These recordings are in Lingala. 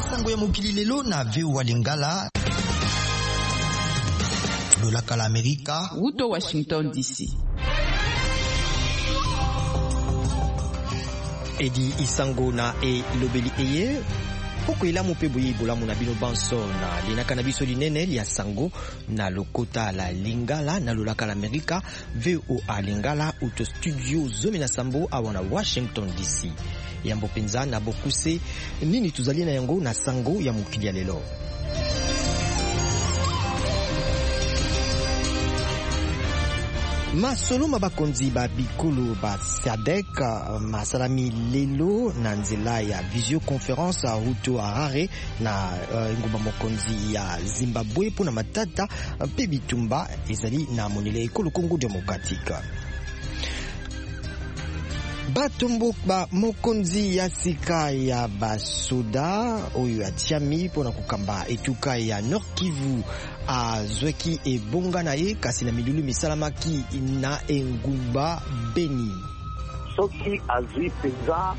sango ya mokili lelo na VOA Lingala lolaka la Amerika Uto Washington DC. Edi isango na lobeli eye poko ilamu pe boye bolamu na bino banso na linaka na biso linene ya sango na lokota la Lingala na lolaka la Amerika VOA Lingala uto studio zomi na sambo awa na Washington DC. Yambo penza na bokuse nini tuzali na yango na sango ya mokili ya lelo. Masolo mabakonzi ba bikolo ba SADC masalami lelo na nzela ya visioconference a Huto Harare na ngumba mokonzi ya Zimbabwe pona matata pe bitumba ezali na monele ekolo Congo Democratique. Batombo ba mokonzi ya sika ya basoda oyo atiami pona kukamba etuka ya Nord Kivu azweki ebonga na ye kasi na milulu misalamaki na engumba Beni. Soki azwi penza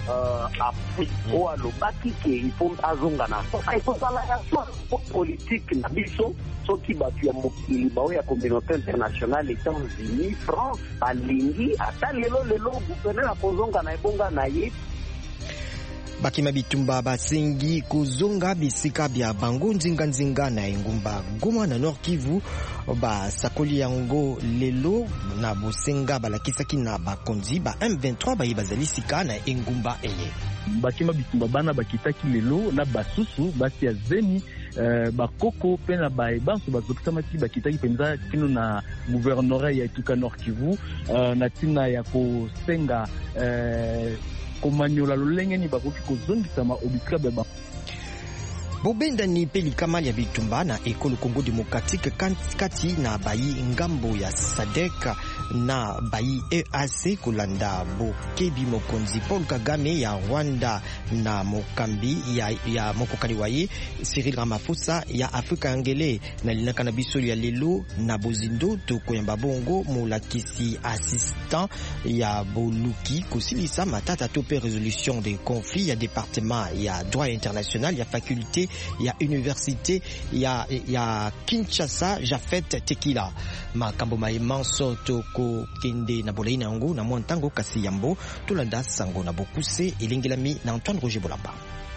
o alobaki ke ifo azonga na sala ya politique na biso soki batu ya mokili bao ya communauté internationale États-Unis, France, balingi ata lelo gouverneur akozonga na ebonga na ye. Bakima bitumba basengi kozonga bisika bya bango nzinga na engumba Goma na Nord Kivu basakoli yango lelo na bosenga balakisaki na bakonzi ba M23 bayi bazali sika na engumba eye. Bakima bitumba bana bakitaki lelo na basusu basi ya zeni bakoko pena baebanso bazokisamaki bakitaki penza kino na gouvernorat ya etuka Nord Kivu na tina ya kosenga komanyola lolenge ni bakoki kozongisama obika beba. Bobenda ni peli kamali ya bitumba na ekolo Congo Democratique kati na bayi ngambo ya SADC na bayi EAC kolanda bokebi mokonzi Paul Kagame ya Rwanda na mokambi ya mokokali waye Cyril Ramaphosa ya Afrika Yangele na linaka na biso ya lelo na bozindo to koyamba bongo molakisi assistant ya boluki kosilisa matata tope résolution des conflits ya département ya droit international ya faculté ya université ya Kinshasa Jafet Tekila makambo maimanso toko kende na bolaina yango na mwantango kasi yambo tulanda sango na bokuse elengelami na Antoine Roger Bolamba.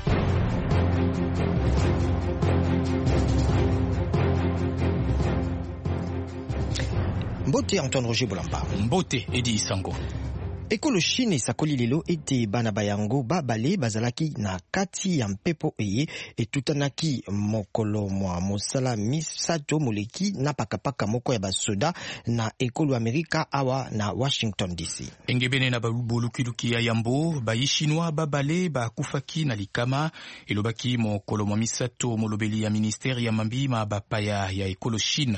Mbote Antoine Roger Bolamba. Mbote Edi Sango. Ekolo Chine sakoli lelo ete bana bayango babale bazalaki na kati ya mpepo eye etutanaki mokolo mwa mosala misato moleki na pakapaka moko ya basoda na ekolo Amerika awa na Washington DC. Engebene na bolukiluki ya yambo bayishinwa babale bakufaki na likama elobaki mokolo mwa misato molobeli ya ministeri ya mambima bapaya ya ekolo Chine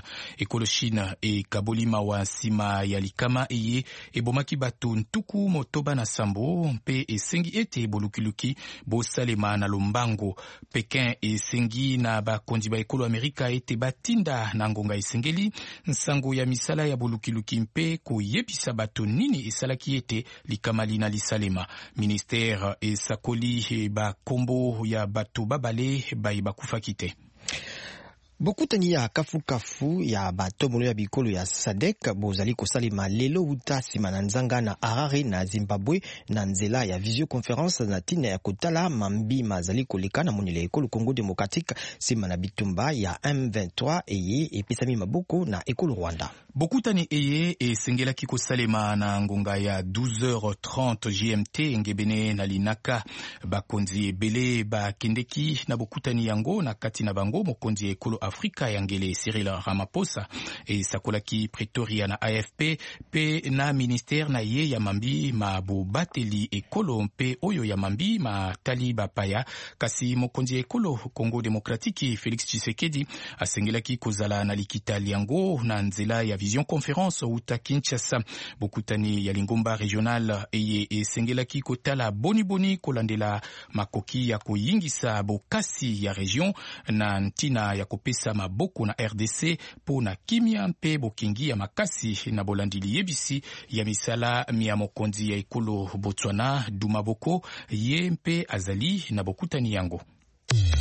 e kabolima wa nsima ya likama eye ebomaki batu tuku motoba na sambo mpe esengi ete bolukiluki bosalema na lombango. Pekin esengi na bakonzi ba ekolo Amerika ete batinda na ngonga esengeli nsango ya misala ya bolukiluki mpe koyebisa bato nini esalaki ete likamali na lisalema. Ministère esakoli bakombo ya bato babale bayi bakufaki te. Bokutani ya kafu ya batomolo ya bikolo ya SADC bozali kosalema lelo uta sima na nzanga na Harare na Zimbabwe na nzela ya visioconference na tina ya kotala mambi mazali koleka na monele ekolo Congo Democratique sima na bitumba ya M23 eye epesami maboko na ekolo Rwanda. Bokutani eye esengelaki kosalema na ngonga ya 12h30 GMT ngebene na linaka bakonzi ebele bakendeki na bokutani yango na kati na bango mokonzi ekolo Afrika Yangele Cyril Ramaphosa sakolaki Pretoria na AFP pe na ministère na ye ya mambi mabobateli ekolo mpe oyo ya mambi matali bapaya kasi mokonzi ekolo Congo Democratique Félix Tshisekedi asengelaki kozala na likitali yango na nzela ya vision conférence uta Kinshasa. Bokutani ya lingomba regional eye esengelaki kotala boni kolandela makoki ya koyingisa bokasi ya region na ntina ya kopesa maboko na RDC po na kimia mpe bokingi ya makasi na bolandili yebisi ya misala mia mokonzi ya ekolo Botswana Dumaboko ye mpe azali na bokutani yango.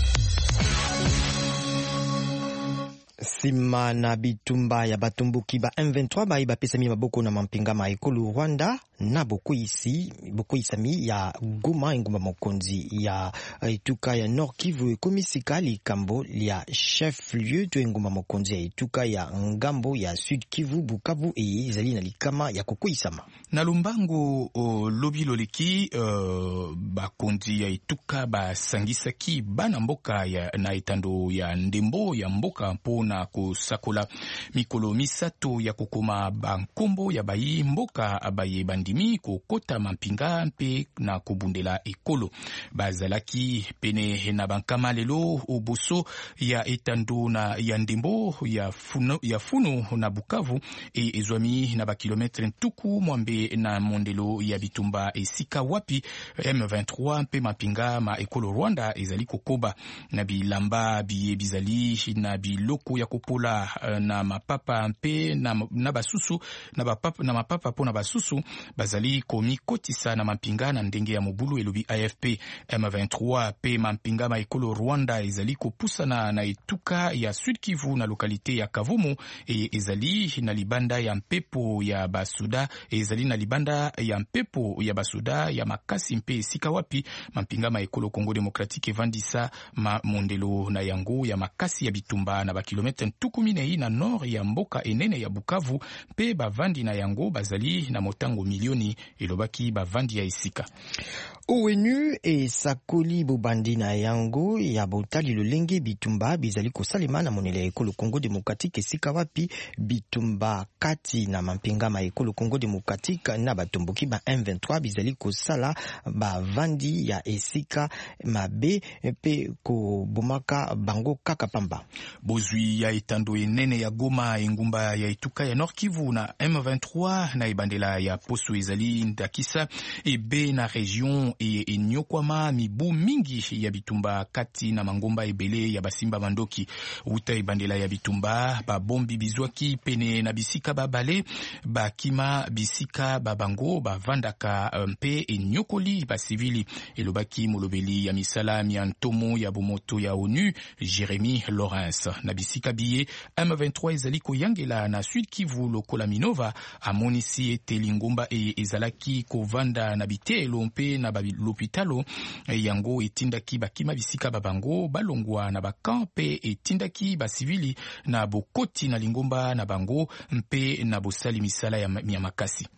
Sima na bitumba ya batumbuki ba M23 ba bapesami maboko na mampinga ma ekolo Rwanda na bokuisami ya Goma ingumba mokonzi ya etuka ya Nord Kivu ekomisika likambo lia chef lieu to ingumba mokonzi ya etuka ya ngambo ya Sud Kivu Bukavu ezali na likama ya kokuisama na lumbango lobi loleki bakonzi ya etuka basangisaki bana mboka ya na etando ya ndembo ya mboka mpo na kosakola mikolo misato ya kokoma bankombo ya bayi mboka abaye bandimi kokota mampinga mpe na kobundela ekolo bazalaki pene na bankama lelo oboso ya etando na ya ndembo ya funo na Bukavu ezwami na bakilometre ntuku mwambe na mondelo ya bitumba esika wapi M23 mpe mampinga ma ekolo Rwanda ezali kokoba na bilamba bizali na biloko ya kopola na mapapa mpe na basusu na mapapa po na basusu bazali komikotisa na mampinga na ndenge ya mobulu elobi AFP. M23 pe mampinga ma ekolo Rwanda ezali kopusana na etuka ya Sud Kivu na lokalite ya Kavumu ezali na libanda ya mpepo ya basuda ya makasi mpe esika wapi mampinga ma ekolo Congo Democratique evandisa ma mondelo na yango ya makasi ya bitumba na bakilometre ntuku minei na nord ya mboka enene ya Bukavu mpe bavandi na yango bazali na motango milioni elobaki bavandi ya esika. ONU esakoli bobandi na yango ya botali lolenge bitumba bizali kosalema na monele ya ekolo Congo Democratique esika wapi bitumba kati na mampinga ma ekolo Congo Democratique na batumbuki ba M23 bizali kosala bavandi ya esika mabe mpe kobomaka bango kaka pamba. Bozwi ya etando enene ya Goma engumba ya etuka ya Nord Kivu na M23 na ebandela ya poso ezali ndakisa ebe na region enyokwama mibu mingi ya bitumba kati na mangomba ebele ya basimba mandoki uta ebandela ya bitumba babombi bizwaki pene na bisika babale bakima bisika babango bavandaka mpe enyokoli basivili elobaki molobeli ya misala ya ntomo ya bomoto ya ONU Jeremy Lawrence na bisika biye M23 ezali koyangela na Sud Kivu lokola Minova amonisi ete lingomba ezalaki kovanda na bitelo mpe na l'hôpitalo yango etindaki bakima bisika babango balongwa na bakampe etindaki basivili na bokoti na lingomba na bango mpe na bosali misala ya makasi.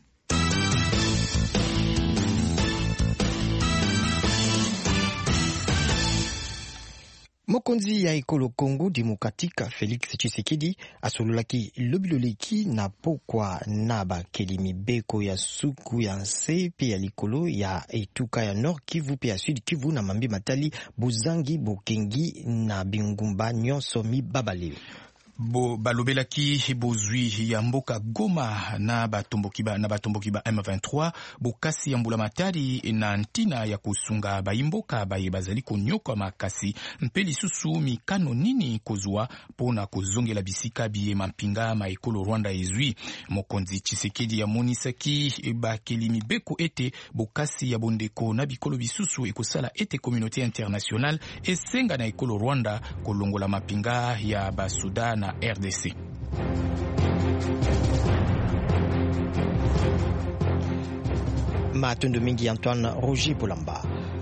Mokonzi ya ekolo Congo Democratique Félix Tshisekedi asololaki lobiloleki na pokwa na bakelimi beko ya suku ya nse pe ya likolo ya etuka ya Nord Kivu pe ya Sud Kivu na mambi matali bozangi bokengi na bingumba nyonso mibabale. Balobelaki bozwi ya mboka Goma na batomboki ba M23 bokasi ya mbula matari na ntina ya kusunga baimboka baye bazali konyoka makasi mpe lisusu mikano nini kozwa pona kozongela bisika biye mampinga ma ekolo Rwanda ezwi. Mokonzi Tshisekedi ya monisaki bakelimi beko ete bokasi ya bondeko na bikolo bisusu ekosala ete communauté internationale esenga na ekolo Rwanda kolongola mapinga ya basuda na RDC. Matondo mingi Antoine Roger Polamba.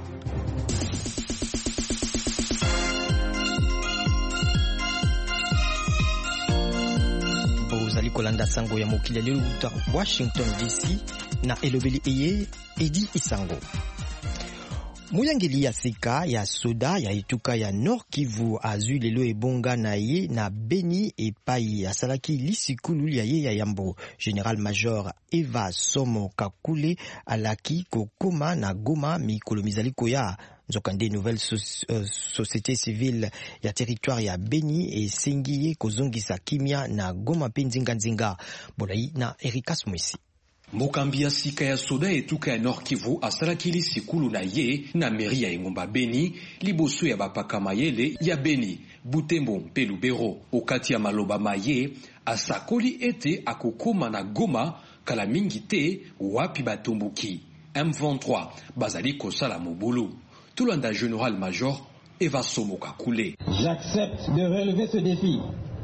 Bozali kolanda sango ya mokili lelo uta Washington DC na elobeli eye Edi Isango. Muyangeli ya sika ya soda ya etuka ya Nord Kivu azui lelo ebonga na ye na Beni epai asalaki lisikulu ya ye ya yambo. General Major Eva Somo Kakule alaki kokoma na Goma mikolo mizali koya nzokande nouvelle société civile ya territoire ya Beni esengi ye kozongisa kimia na Goma pe nzinga bolai na Erikas Mwisi. Mokambi ya sika ya soda etuka ya Nord Kivu asalaki sikulu na ye na meri ya engomba Beni liboso ya bapaka mayele ya Beni, Butembo mpe Lubero. Okati ya maloba maye asakoli ete akokoma na Goma kala mingi te wapi batomboki M23 bazali kosala mobulu. Tulanda General Major Eva Somo Kakule. J'accepte de relever ce défi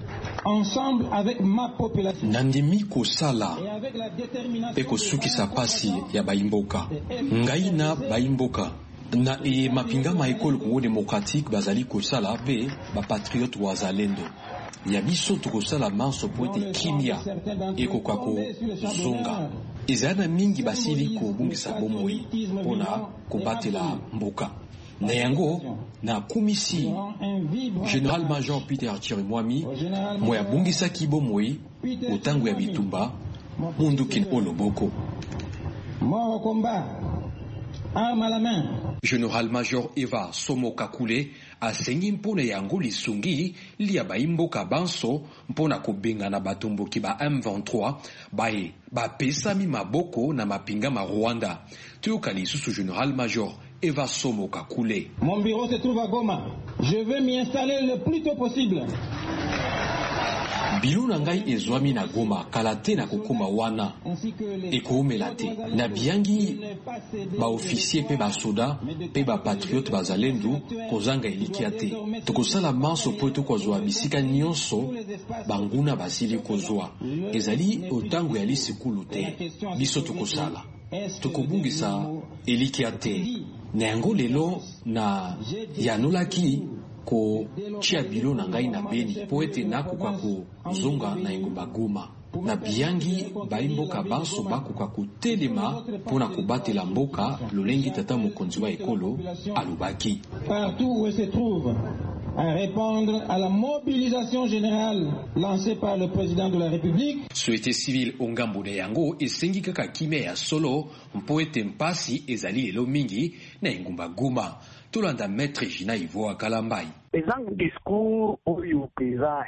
ensemble avec ma population. Nandimi kosala pe kosukisa pasi ya baimboka. Ngai na baimboka. Na mapinga ma ekolo Congo démocratique bazali kosala pe ba patriote wazalendo. Ya biso tukosala manso po ete kimia ekokako zonga. Ezana mingi basili ko bungisa bomoi pona kobatela mboka. Na yango na kumisi Général Major Peter Chirimwami moya bungisa kibomoi otango ya bitumba munduki oloboko. Mort au combat, arme à la main. Général Major Eva Somo Kakule asengi mpona yango lisungi lia baimboka banso mpona kobenga na batomboki ba M23 bae bapesami maboko na mapinga ma Rwanda. Tuyoka lisusu Général Major Eva Somo Kakule. Mon bureau se trouve à Goma. Je veux m'y installer le plus tôt possible. Biluna ngai ezwami na Goma kalate na kokoma wana ekoomela te na biangi ba officier pe ba soda pe ba patriote bazalendu kozanga elikia te tokosala manso po tokozwa bisika nyonso banguna basili kozwa ezali otango ya lisikulu te biso tokosala tokobungisa elikia te na yango lelo na yanolaki ko chia bilo na ngai na Beni po ete nakoka ko zonga na engumba Goma na biangi baimboka banso bakoka kotelema pona kobatela mboka lolengi tata mokonzi wa ekolo alobaki partout où se trouve à répondre à la mobilisation générale lancée par le président de la République. Société civile ongambo de yango esengi kaka kime ya solo mpo ete mpasi ezali elo mingi na engumba Goma. Tolanda maître Gina Ivoa Kalambai. Ezang discours oyo peza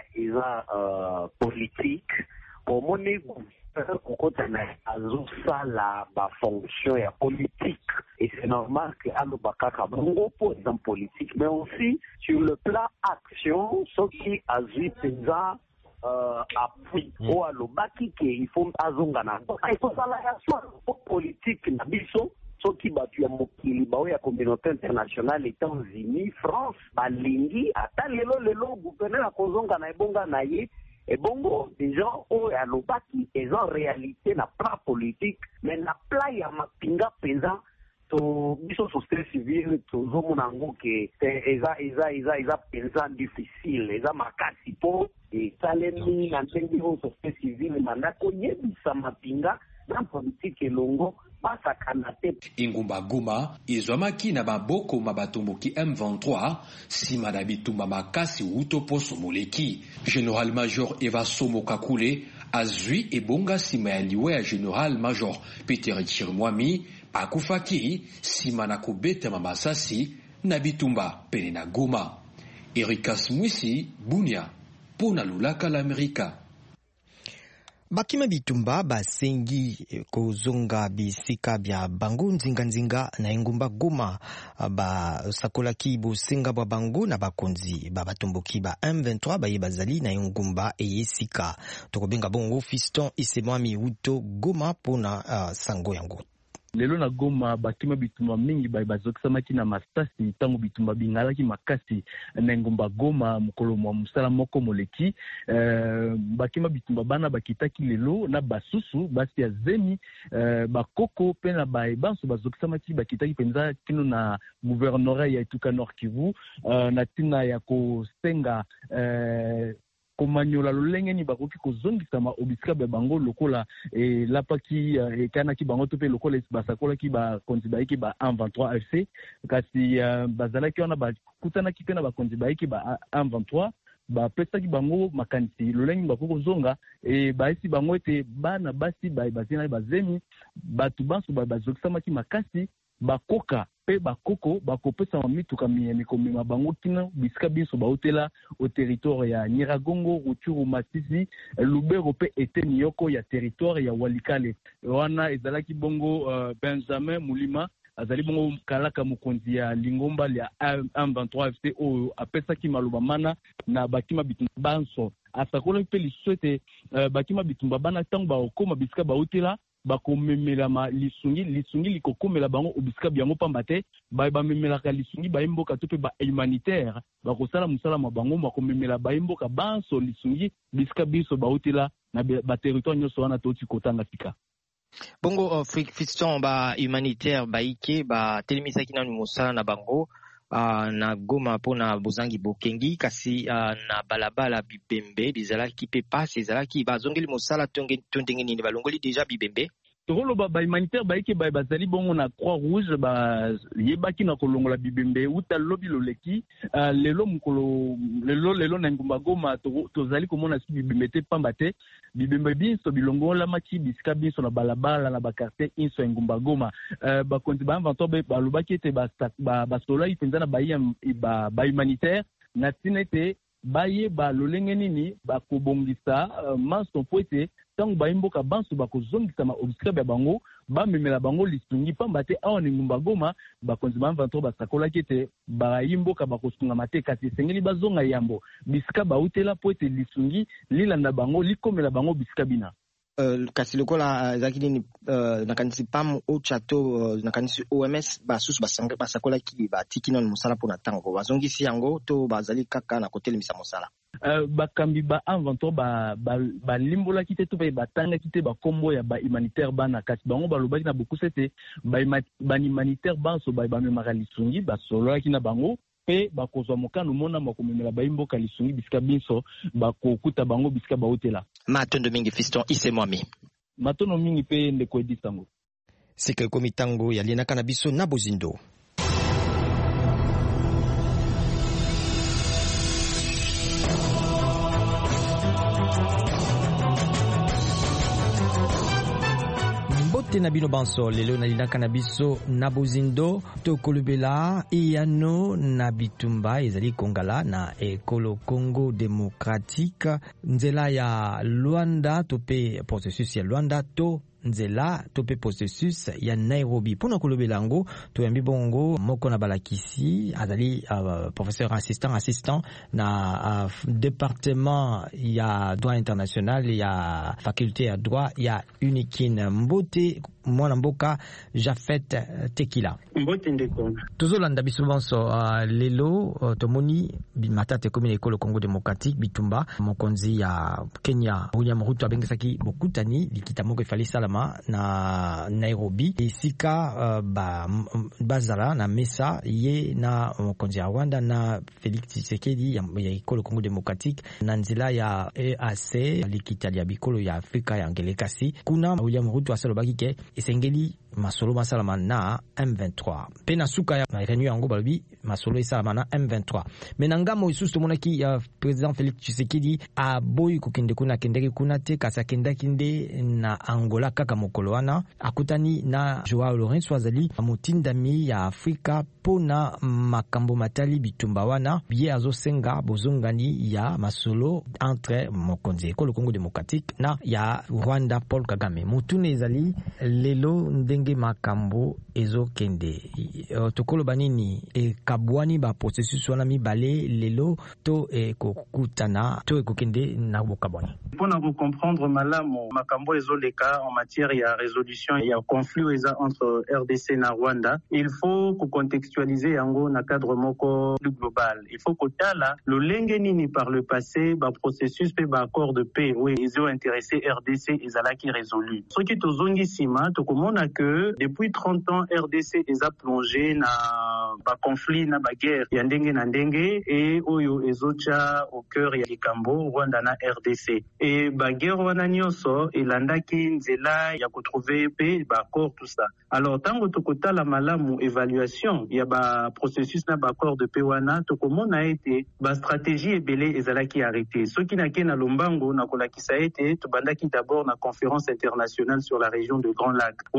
politique komone kokota na azosala ba fonction ya politique et c'est normal que alobakaka bongo pour exemple politique mais aussi sur le plan action ce qui azui peza appui o alobaki ke il faut azonga na il faut sala ya politique na biso soki batu ya mokili bao ya communauté internationale États-Unis, France, balingi ata lelo gouverneur akozonga na ebonga na ye ebongo déjà o ya lobaki eza réalité na plan politique mais na plan ya mapinga penza to biso société civile tozomona ngo ke eza penza difficile eza makasi po esalemi na ndenge o société civile mandako yebisa mapinga na politique elongo Ingumba Goma ezwamaki na baboko mabatomboki M23 sima na bitumba makasi uto poso moleki. Général Major Eva Somo Kakule azwi ebonga sima ya liwe ya Général Major Peter Chirimwami akufaki sima na kubeta mamasasi na bitumba pene na Goma. Erikas Mwisi Bunia pona lulaka l'Amerika. Bakima bitumba basengi kozonga bisika bya bango nzinga na engumba Goma basakolaki bosenga bwa bango na bakonzi batomboki ba M23 baye bazali na engumba eyesika tokobenga bongo Fiston Isemwami Uto Goma pona sango yango. Lelo na Goma bakima bitumba mingi bazokisamaki na masasi tango bitumba bingalaki makasi na ngomba Goma mukolo mwa musala moko moleki bakima bitumba bana bakitaki lelo na basusu basi ya zemi bakoko pe na baebanso bazokisamaki bakitaki penza kino na gouvernorat ya Ituka Nord Kivu na tina ya kosenga komanyola lolenge ni bakoki kozongisa ma obisika be bango lokola lapaki kanaki bango to pe lokola basakola ki ba konzi baiki ba 23 FC kasi bazalaki ona ba kutanaki pe na ba konzi baiki ba 23 ba petaki bango makanisi lolenge bakoko zonga baisi bango ete bana basi bazina bazemi batu banso bazokisa maki makasi bakoka pe bakoko bakopesa mamituka mikomima bango kina bisika biso bautela au territoire ya Nyiragongo, Rutshuru, Masisi, Lubero pe eteni yoko ya territoire ya Walikale. Wana ezalaki bongo Benjamin Mulima azali bongo kalaka mukonzi ya Lingomba ya M23 FC o apesa ki maluba mana na bakima bitumba banso asakola pe liswete bakima bitumba bana tango ba okoma bisika bautela bakomemelama lisungi likokomela bango obisika biango pambate bamemelaka lisungi baimboka to pe ba humanitaire bakosala musala mabango bakomemela baimboka banso lisungi bisika biso bautila na ba territoire nyonso wana toti kotanga tika. Bongo Fiston ba humanitaire baike ba telemisaki na musala na bango na Goma pona bozangi bokengi kasi na balabala bibembe bizalaki pe passe ezalaki bazongeli musala tondenge nini balongoli deja bibembe. Tokolo ba humanitaire baike bazali bongo na Croix Rouge yebaki na kolongola bibembe uta lobi loleki lelo na ngumba Goma tozali komona si bibembe te pambate bibembe biso bilongola maki bisika biso na balabala na bakartier inso ngumba Goma bakonzi ba inventor balobaki ete basola ipenza na ba humanitaire na tinete baye balolenge nini bakobongisa manso poete tangu baimboka banso bakozongisa ma obisika bya bango bamemela bango lisungi pambate awa ni ngumba Goma bakonzi ba inventor basakolaki ete baimboka bakosunga mate kasi sengeli bazonga yambo bisika bautela poete lisungi lilanda bango likomela bango bisika bina. Kasi lokola zakini nakanisi pam au chateau nakanisi OMS basusu basakola ki batiki na musala pona tango bazongisi yango to bazali kaka na kote limisa musala bakambi ba inventor ba limbola kite to ba tanga kite ba kombo ya ba humanitaire bana kasi bango balobaki na beaucoup c'était ba humanitaire banso ba memaka lisungi ba solo ki na bango pe bakozwa mokano mona makomemela baimboka lisungi bisika biso bakokuta bango bisika bautela. Matondo mingi Fiston isemwami. Matondo mingi pe ndeko edisango. Seke komitango yalinaka na biso na bozindo. Na bino banso lelo na linaka na biso na bozindo to kolubela iyano na bitumba ezali kongala na ekolo Congo démocratique nzela ya Luanda to pe processus ya Luanda to nzela to pe processus ya Nairobi pona kolobela ngo to yambi bongo moko na balakisi azali professeur assistant na département ya droit international ya faculté ya droit ya Unikin Mbote mwana mboka Jafet Tekila Mbote ndeko tozolanda biso banso lelo tomoni bimatate komine ekolo Congo démocratique bitumba mokonzi ya Kenya William Ruto abengisaki bokutani likita moko ifali salama na Nairobi esika bazala na mesa ye na mokonzi ya Rwanda na Félix Tshisekedi ya ekolo Congo démocratique na nzela ya EAC likita ya bikolo ya Afrika ya ngelekasi kuna William Ruto asalobaki ke esengeli masolo masalama na M23 pena suka ya réunion yango balobi masolo esalama na M23 menangamo isusu tomonaki ya président Félix Tshisekedi a boyi kokende kuna kendeki kuna te kasa kendaki nde na Angola kaka mokolo wana akutani na Joao Lourenço azali motindami ya Afrika pona makambo matali bitumba wana biye azosenga bozongani ya masolo entre mokonzi ekolo Congo démocratique na ya Rwanda Paul Kagame mutune ezali lelo ndenge makambo ezokende tokolo banini kabwani ba processus wana mibale lelo to kokutana to kokende na bokabwani pona ko comprendre malamu makambo ezoleka en matière ya résolution ya conflit entre RDC na Rwanda il faut ko contextualiser yango na cadre moko plus global il faut ko tala lolenge nini par le passé ba processus pe ba accord de paix oui ils ont intéressé RDC ezalaki résolu soki tozongi sima to komona que depuis 30 ans RDC eza plongé na ba conflit na ba guerre ya ndenge na ndenge et oyo ezocha au cœur ya likambo Rwanda na RDC et ba guerre wana nyonso elandaki nzela ya kotrouver pe ba accord tout ça alors tango tokotala malamu évaluation ya ba processus na ba accord de paix wana tokomona ete ba stratégie ebele ezalaki arrêté soki na ke na lombango na kolakisa ete tobandaki d'abord na conférence internationale sur la région de Grand Lac wana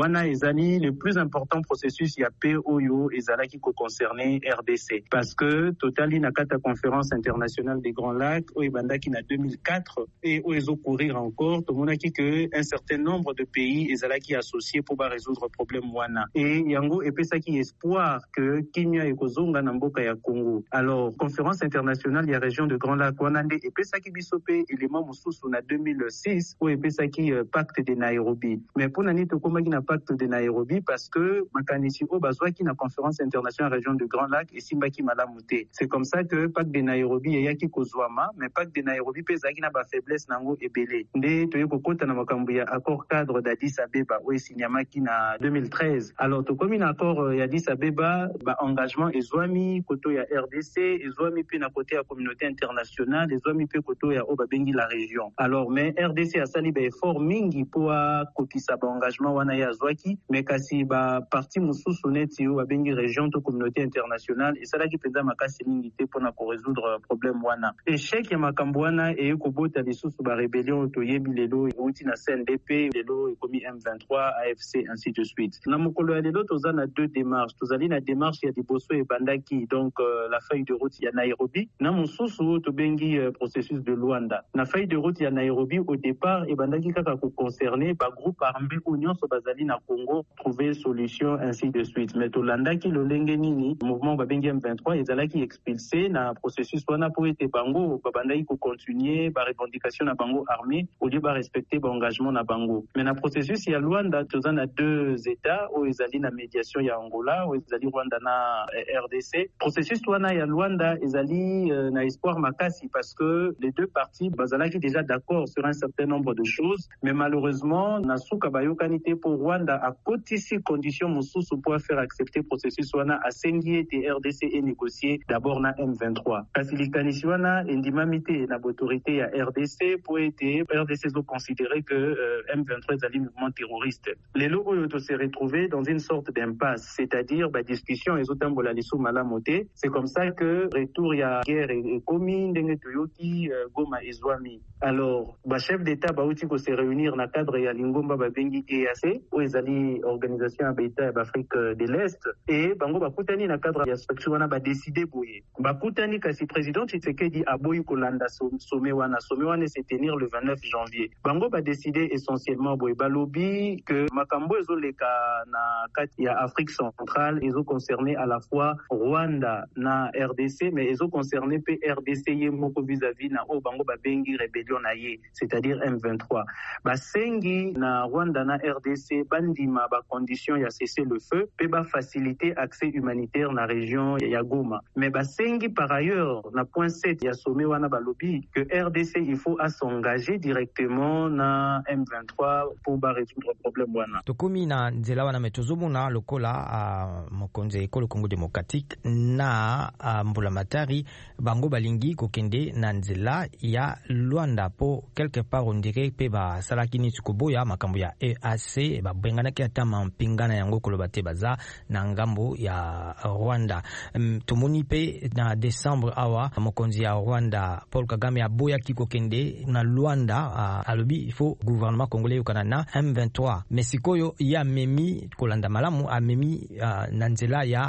ezali le plus important processus ya paix oyo ezalaki ko concerner RDC parce que totali na kata conférence internationale des Grands Lacs oyo bandaki na 2004 et oyo ezo courir encore tomonaki que un certain nombre de pays ezalaki associés pour ba résoudre problème wana et yango epesaki espoir que kimia ekozonga na mboka ya Congo. Alors conférence internationale ya région de Grand Lac wana nde epesaki bisope élément mosusu na 2006 oyo epesaki pacte de Nairobi. Mais pour nani tokomaki na pacte de Nairobi parce que makanisi o bazwaki na conférence internationale région de Grand Lac et simbaki malamu te. C'est comme ça que pacte de Nairobi eyaki kozwama, mais pacte de Nairobi pezaki na ba faiblesse nango ebele. Nde toye kokota na makambo ya accord cadre d'Addis Abeba oyo sinyamaki na 2013. Alors tokomi na accord ya Addis Abeba ba engagement ezwami koto ya RDC, ezwami pe na côté ya communauté internationale, ezwami pe koto ya o babengi la région. Alors mais RDC asali ba effort mingi po kokisa ba engagement wana ya zwaki, mais kasi ba parti mususu neti o babengi région to communauté internationale esalaki penza makasi mingi te pona ko résoudre problème wana. Échec ya makambo wana e kobota lisusu ba rébellion to yebi lelo outi na CNDP lelo ekomi M23 AFC ainsi de suite. Na mokolo ya lelo toza na deux démarches. Tozali na démarche ya liboso e bandaki donc la feuille de route ya Nairobi na mususu to bengi processus de Luanda. Na feuille de route ya Nairobi au départ e bandaki kaka ko concerner ba groupe armé union so bazali na Congo trouver solution ainsi de suite. Mais to landaki lo lenge nini mouvement ba bengi M23 ezalaki expulsé na processus wana po ete bango ba bandaki ko continuer ba revendication na bango armé au lieu ba respecter ba engagement na bango. Mais na processus ya Luanda toza na deux états o ezali na médiation ya Angola o ezali Rwanda na RDC. Processus wana ya Luanda ezali na espoir makasi parce que les deux parties bazalaki déjà d'accord sur un certain nombre de choses, mais malheureusement na suka bayokani te pour Rwanda a kotisi condition mosusu pour faire accepter processus wana asengi ete RDC et négocier d'abord na M23. Kasi likanisi wana endimamite na autorité ya RDC pour ete RDC zo considérer que M23 ezali mouvement terroriste. Lelo oyo to se retrouver dans une sorte d'impasse, c'est-à-dire ba discussion ezotambola lisu malamote. C'est comme ça que retour ya guerre et komi ndenge toyoki Goma ezwami. Alors ba chef d'état ba uti ko se réunir na cadre ya lingomba ba bengi EAC o ezali organisation ya État ya Afrique de l'Est et bango bakutani na cadre ya structure wana ba décider boye. Bakutani kasi président Tshisekedi aboyi kolanda sommet wana se tenir le 29 janvier. Bango ba décider essentiellement boye balobi que makambo ezoleka na kati ya Afrique centrale ezo concerné à la fois Rwanda na RDC mais ezo concerné pe RDC ye moko vis-à-vis na o bango ba bengi rébellion na ye, c'est-à-dire M23. Ba sengi na Rwanda na RDC bandima ba condition ya cesser le feu pe ba faciliter accès humanitaire na région ya Goma. Mais ba sengi par ailleurs na point 7 ya sommet wana balobi que RDC il faut s'engager directement na M23 pour ba résoudre problème wana. Tokomi na nzela wana metozomona lokola mokonzi ekolo Congo démocratique na mbulamatari bango balingi kokende na nzela ya Luanda po quelque part on dirait pe ba salakini tukoboya makambo ya EAC ba benganaki ata mampingana yango koloba te baza na ngambo ya Rwanda. Tomoni pe na décembre awa mokonzi ya Rwanda Paul Kagame aboya kikokende na Luanda alobi il faut gouvernement congolais yokana na M23 mesikoyo ya memi kolanda malamu amemi na nzela ya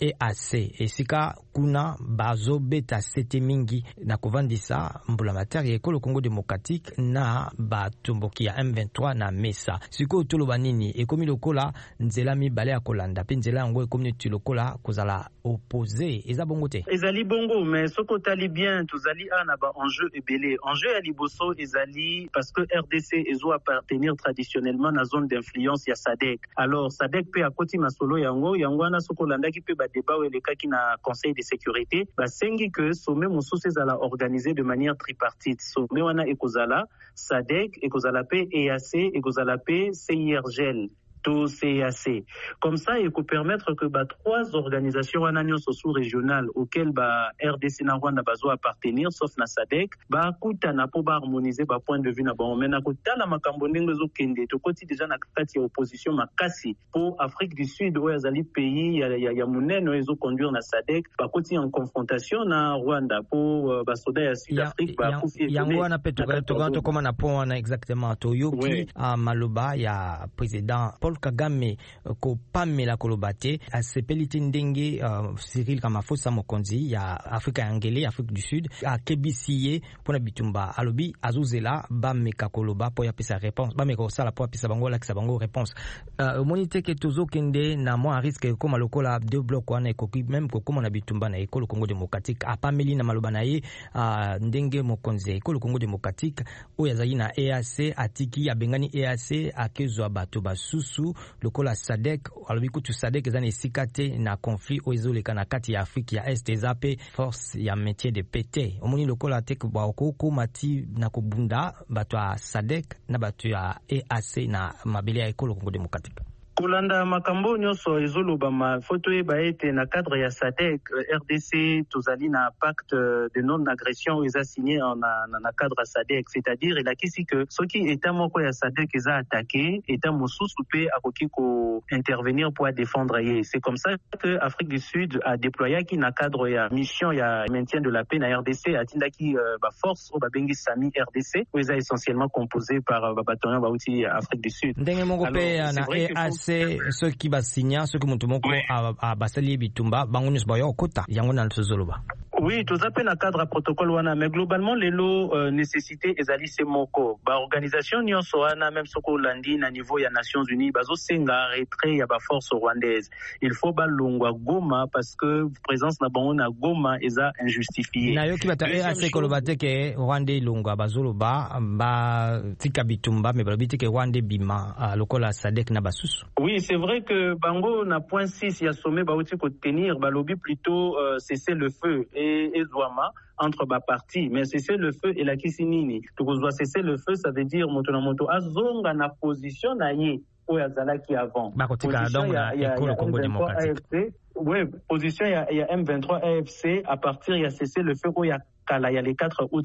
EAC esika kuna bazo beta sete mingi na kovandisa mbulamatari ekolo Congo démocratique na batomboki ya M23 na mesa siko toloba nini ekomi lokola nzela mibale ya kolanda pe nzela yango ekomi lokola kozala opposé eza bongo te ezali bongo mais soko tali bien tozali ana ba enjeu ebele enjeu ya liboso ezali parce que RDC ezo appartenir traditionnellement na zone d'influence ya SADC. Alors SADC pe akoti masolo yango ana soko landaki pe ba débat welekaki na conseil de sécurité ba sengi que sommet mosusu ezala organisé de manière tripartite. Sommet wana ekozala SADC ekozala pe EAC ekozala pe CIRGL to CAC. Comme ça, il peut permettre que trois organisations sous-régionales auxquelles RDC na Rwanda bazo appartenir, sauf na SADC, kuta na po harmoniser point de vue na bon. Mais na kuta la makambo ndenge zo kende to koti déjà na kati ya opposition makasi pour Afrique du Sud ou azali pays ya munene ezo conduire na SADC koti en confrontation na Rwanda pour soda ya Sud-Afrique kufi yango na peto koma na po na exactement to yoki maloba ya président Paul Kagame kopamela kolobate asepeliti ndenge Cyril Ramaphosa mokonzi ya Afrika ya Ngele, Afrique du Sud akebisiye pona bitumba alobi azuzela bameka koloba po ya pesa réponse bameka osala po ya pesa bango la kisa bango réponse monite ke tozokende na mwa risque koma lokola deux blocs wana ekoki même kokoma na bitumba na ekolo Congo démocratique apameli na maloba na ye ndenge mokonzi ekolo Congo démocratique oyo azali na EAC atiki abengani EAC akezwa bato basusu lokola SADC alobi kutu SADC ezana esika te na conflit oyo ezoleka na kati ya Afrique ya Est ezape force ya métier de pété omoni lokola te bakoko mati na kobunda bato ya SADC na bato ya EAC na mabele ya ekolo Congo démocratique. Kolanda makambo nyonso ezolobama foto eba ete na cadre ya SADC RDC tozali na pacte de non-agression eza signé na cadre SADC, c'est-à-dire elakisi que soki état moko ya SADC eza attaqué état mosusu pe akoki ko intervenir pour défendre ye. C'est comme ça que Afrique du Sud a déployé qui na cadre ya mission ya maintien de la paix na RDC atindaki ba force o babengi SAMI RDC eza essentiellement composé par bataillon bauti Afrique du Sud. Ndenge moko pe na EAC ceux qui basinya ceux qui mutumoko abasali bitumba bango nyuso bayo kota yango na tozoloba. Oui, tout ça peut na cadre protocole wana, mais globalement les lots nécessité ezali semoko ba organisation nyonso wana même soko landi na niveau ya Nations Unies bazo senga retrait ya ba force rwandaise. Il faut ba longwa Goma parce que présence na bango na Goma eza injustifiée. Na yoki bata EAC kolobate ke Rwanda longwa bazoloba ba tika bitumba mais balobite ke Rwanda bima lokola SADC na basusu. Oui, c'est vrai que bango na point 6 ya sommet ba uti ko tenir ba lobby plutôt cesser le feu et Zouama entre bas parties, mais cesser le feu et la kisinini. Donc on doit cesser le feu, ça veut dire moto na moto azonga na position na ye oya zalaki avant. Position ya Congo démocratique. Oui, position ya M23 AFC à partir ya cesser le feu oya kala ya le 4 août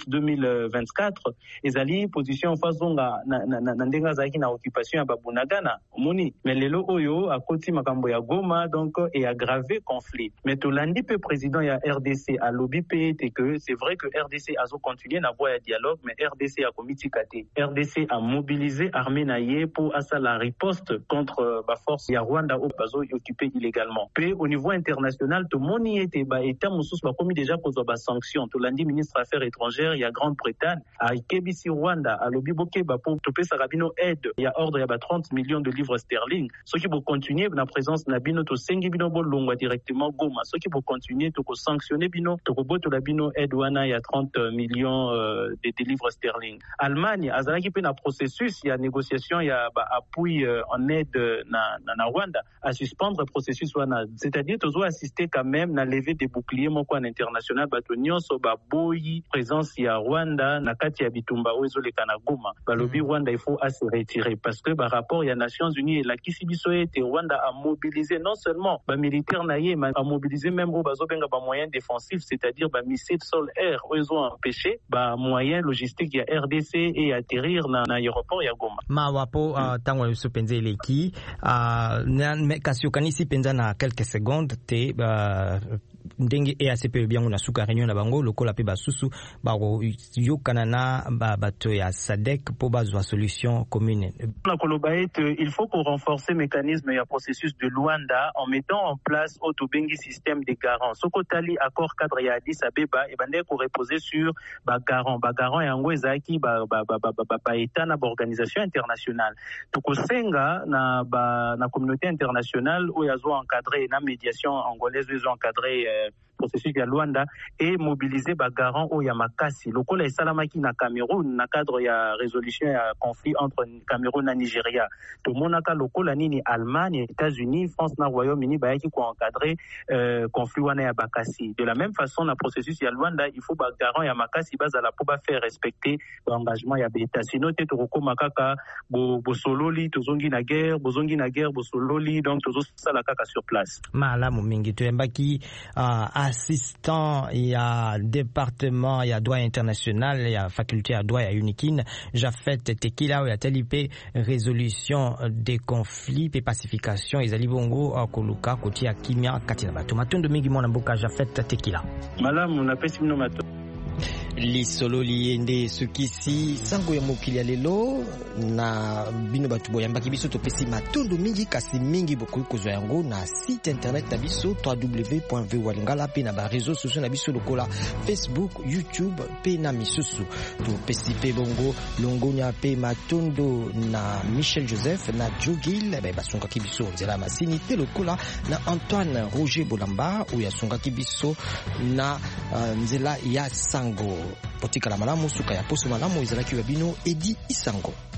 2024 ezali position en face zonga na ndenga zaki na occupation ya babunagana moni mais lelo oyo akoti makambo ya Goma donc et aggravé conflit mais tolandi pe président ya RDC a lobby pe que c'est vrai que RDC a continué na voie ya dialogue mais RDC a comité kate RDC a mobilisé armée naie pour asa la riposte contre ba force ya Rwanda au bazo occupé illégalement pe au niveau international to moni était ba état mususu ba commis déjà kozwa ba sanction tolandi ministre Affaires étrangères, il y a Grande-Bretagne, à Kebisi Rwanda, à Lobibokeba pour topé Sarabino aide, il y a ordre, il y a 30 millions de livres sterling. Ceux qui vont continuer, la présence Nabino to Sengi Bino Bolongwa directement Goma. Ceux qui vont continuer, to sanctionner Bino, to Boto Labino aide Wana, il y a 30 millions de livres sterling. Allemagne, Azalaki pe na processus, il y a négociation, il y a appui en aide na Rwanda, à suspendre le processus Wana. C'est-à-dire, tu dois assister quand même na lever des boucliers, mon coin international, Batonio, Soba Boyi, présence ya Rwanda na kati ya bitumba ozoleka na Goma balobi Rwanda il faut se retirer parce que par rapport ya Nations Unies la kisibiso ete Rwanda a mobilisé non seulement ba militaire na ye mais a mobilisé même au bazobenga ba moyens défensifs c'est-à-dire ba missiles sol air ozo empêcher ba moyens logistiques ya RDC et atterrir na aéroport ya Goma mawapo tango yusu penze leki na kasio kanisi penza na quelques secondes te ndenge EACP biango na suka réunion na bango lokola pe basusu ba yokana na bato ya SADC pour bazwa solution commune. Na kolobaete il faut qu'on renforce le mécanisme et le processus de Luanda en mettant en place autobengi système de garants. Sokotali accord cadre ya Addis Abeba et bande ko reposer sur ba garant yango ezaki ba état na organisation internationale. Tokosenga na communauté internationale où yazo encadré na médiation angolaise yazo encadré processus de Luanda et mobiliser ba garant au Yamakasi lokola esalamaki na Cameroun na cadre ya résolution ya conflit entre Cameroun et Nigeria to monaka lokola nini Allemagne, États-Unis, France na Royaume-Uni ba yaki ko encadrer conflit wana ya Bakasi. De la même façon na processus ya Luanda il faut ba garant ya Makasi bazala pour ba faire respecter l'engagement ya beta sinon te to koma kaka bo sololi tozongi na guerre bo sololi donc tozo sala kaka sur place malamu mingi to embaki assistant ya département ya droit international ya faculté ya droit ya Unikin Jafet Tekila ya telipe résolution des conflits et pacification ezali bongo koluka kotia kimia kati na bato matondo mingi mwana mboka Jafet Tekila malamu na pesi mino mato lisolo liende sukisi sango ya mokili ya lelo na bino batu boyambaki biso topesi matondo mingi kasi mingi bokoki kozwa yango na site internet na biso www.volingala pe na ba réseaux sociaux na biso lokola Facebook, YouTube pe na misusu topesi pe bongo longonya pe matondo na Michel Joseph na Jogil basungaki biso nzela masini pe lokola na Antoine Roger Bolamba oyo asungaki biso na nzela ya sango potika la malamu suka ya poso malamu ezalaki wa bino Edi Isango.